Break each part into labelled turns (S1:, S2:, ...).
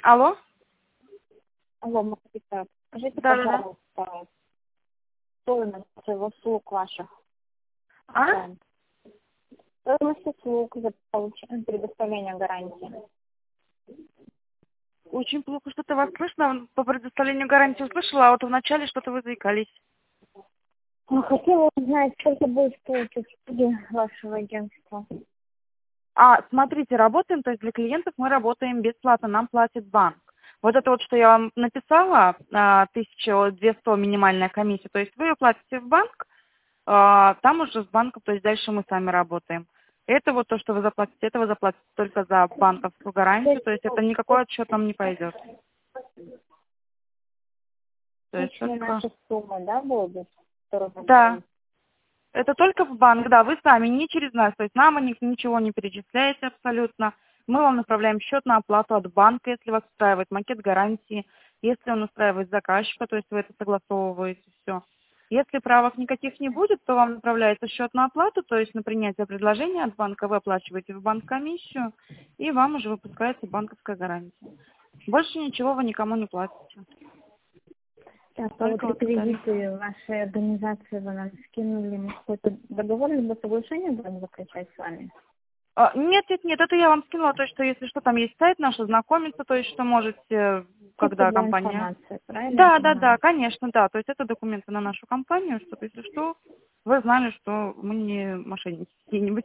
S1: Алло?
S2: Алло, Маргарита, скажите,
S1: Да-да-да.
S2: пожалуйста, стоимость услуг ваших.
S1: А?
S2: Стоимость услуг за предоставление гарантии.
S1: Очень плохо что-то вас слышно. По предоставлению гарантии услышала, а вот вначале что-то вы заикались.
S2: Хотела узнать, сколько будет стоить услуги вашего агентства.
S1: Смотрите, работаем, то есть для клиентов мы работаем бесплатно, нам платит банк. Вот это вот, что я вам написала, 1200 минимальная комиссия, то есть вы ее платите в банк, там уже с банком, то есть дальше мы сами работаем. Это вот то, что вы заплатите, это вы заплатите только за банковскую гарантию, то есть это никакой отчет нам не пойдет. То есть
S2: Точно
S1: только...
S2: наша сумма, да, будет?
S1: Да, это только в банк, да, вы сами, не через нас, то есть нам вы ничего не перечисляете абсолютно. Мы вам направляем счет на оплату от банка, если вас устраивает макет гарантии, если он устраивает заказчика, то есть вы это согласовываете, все. Если правок никаких не будет, то вам направляется счет на оплату, то есть на принятие предложения от банка вы оплачиваете в банк комиссию, и вам уже выпускается банковская гарантия. Больше ничего вы никому не платите.
S2: Так, а вот
S1: Только вот
S2: реквизиты вашей организации вы нам скинули, мы какой-то договор либо соглашение будем заключать с вами?
S1: Нет, это я вам скинула, то есть, что если что, там есть сайт наш, ознакомиться, то есть, что можете,
S2: Чисто
S1: когда
S2: для
S1: компания...
S2: информации, правильно я
S1: Да,
S2: понимаю?
S1: конечно, да, то есть это документы на нашу компанию, чтобы, если что, вы знали, что мы не мошенники какие-нибудь.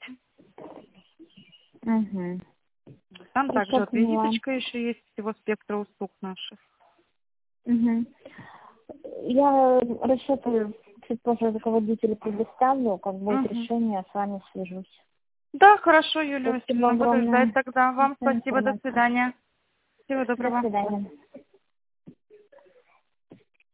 S2: Угу.
S1: Там также
S2: Хорошо,
S1: вот
S2: поняла.
S1: визиточка еще есть всего спектра услуг наших.
S2: Угу. Я расчеты чуть позже руководителю предоставлю, как будет
S1: Угу.
S2: решение, я с вами свяжусь.
S1: Да, хорошо, Юлия
S2: Спасибо
S1: Васильевна, буду ждать
S2: огромное
S1: тогда. Вам
S2: за
S1: спасибо, до
S2: информацию.
S1: свидания. Всего
S2: До
S1: доброго.
S2: свидания.